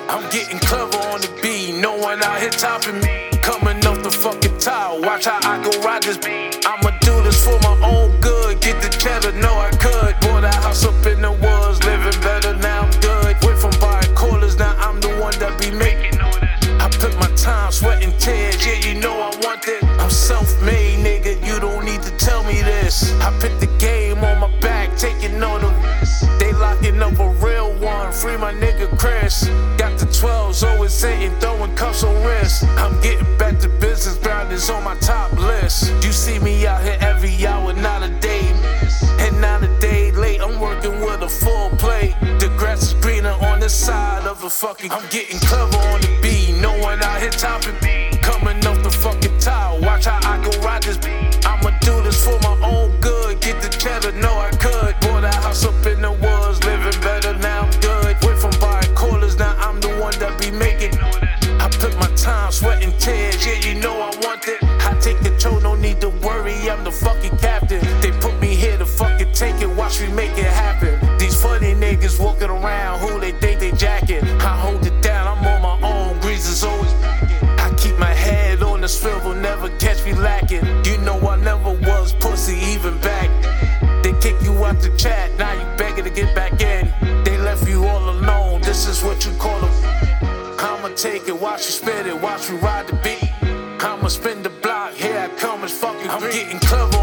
I'm getting clever on the beat, no one out here topping me. Coming off the fucking tower, watch how I go ride this beat. I'ma do this for my own good, get the cheddar, know I could. Bought a house up in the woods, living better, now I'm good. Went from buying quarters, now I'm the one that be making all this. I put my time, sweat and tears, yeah, you know I want it. I'm self-made, nigga, you don't need to tell me this. I put the game on my back, taking all the risks. They locking up a real one, free my nigga Chris. Got the 12s, always sitting, throwing cuffs on wrists. I'm getting back to business, ground is on my top list. You see me out here every hour, not a day miss. And not a day late, I'm working with a full plate. The grass is greener on this side of the fucking. I'm getting clever on the beat, no one out here topping me. Coming off the fucking tower, watch how I go ride this beat. I'ma do this for my own good, get the cheddar, know I could. Bought a house up in the woods, living better, now I'm good. Went from buying quarters, now I'm the one that be making all this. I put my time, sweat and tears, yeah, you know I want it. I take control, no need to worry, I'm the fucking captain. They put me here to fucking take it, watch me make it happen. These funny niggas walking around, who they think they jacking. I hold it down, I'm on my own, grease is always packing. I keep my head on the swivel, never catch me lacking. You know I never was pussy, even back then. They kick you out the chat, now you begging to get back in. They left you all alone, this is what you call a. I'ma take it, watch you spit it, watch me ride the beat. I'ma spin the block, here I come, it's fucking green. I'm getting clever